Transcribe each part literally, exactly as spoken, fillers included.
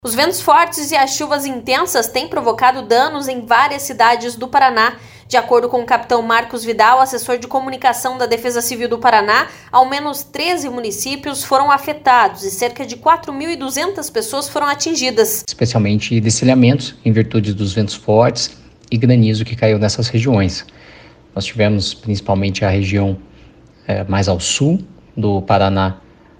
Os ventos fortes e as chuvas intensas têm provocado danos em várias cidades do Paraná. De acordo com o capitão Marcos Vidal, assessor de comunicação da Defesa Civil do Paraná, ao menos treze municípios foram afetados e cerca de quatro mil e duzentas pessoas foram atingidas. Especialmente destelhamentos em virtude dos ventos fortes e granizo que caiu nessas regiões. Nós tivemos principalmente a região é, mais ao sul do Paraná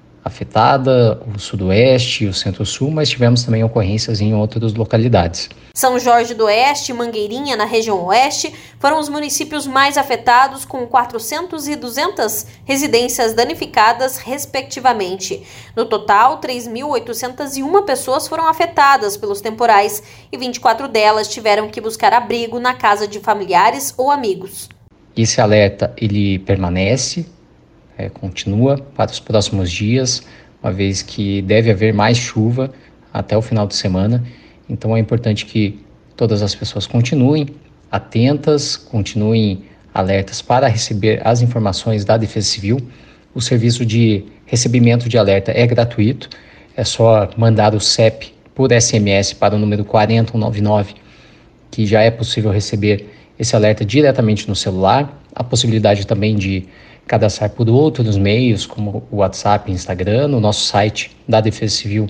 afetada, o sudoeste e o centro-sul, mas tivemos também ocorrências em outras localidades. São Jorge do Oeste e Mangueirinha, na região oeste, foram os municípios mais afetados, com quatrocentas e duzentas residências danificadas, respectivamente. No total, três mil oitocentas e uma pessoas foram afetadas pelos temporais e vinte e quatro delas tiveram que buscar abrigo na casa de familiares ou amigos. Esse alerta ele permanece, é, continua para os próximos dias, uma vez que deve haver mais chuva até o final de semana. Então é importante que todas as pessoas continuem atentas, continuem alertas para receber as informações da Defesa Civil. O serviço de recebimento de alerta é gratuito, é só mandar o C E P por S M S para o número quatro zero um nove nove, que já é possível receber esse alerta diretamente no celular. A possibilidade também de cadastrar por outros meios, como o WhatsApp e Instagram, no nosso site da Defesa Civil,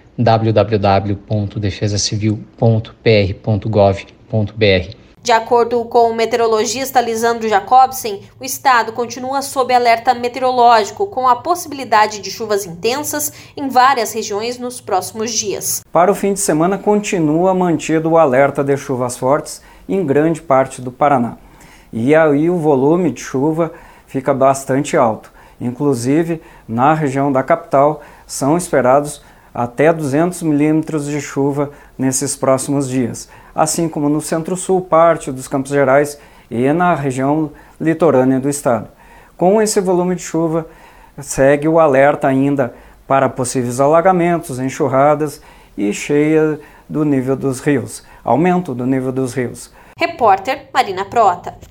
w w w ponto defesa civil ponto p r ponto gov ponto b r. De acordo com o meteorologista Lisandro Jacobsen, o estado continua sob alerta meteorológico, com a possibilidade de chuvas intensas em várias regiões nos próximos dias. Para o fim de semana, continua mantido o alerta de chuvas fortes em grande parte do Paraná. E aí o volume de chuva fica bastante alto. Inclusive, na região da capital, são esperados até duzentos milímetros de chuva nesses próximos dias, assim como no centro-sul, parte dos Campos Gerais e na região litorânea do estado. Com esse volume de chuva, segue o alerta ainda para possíveis alagamentos, enxurradas e cheia do nível dos rios, aumento do nível dos rios. Repórter Marina Prota.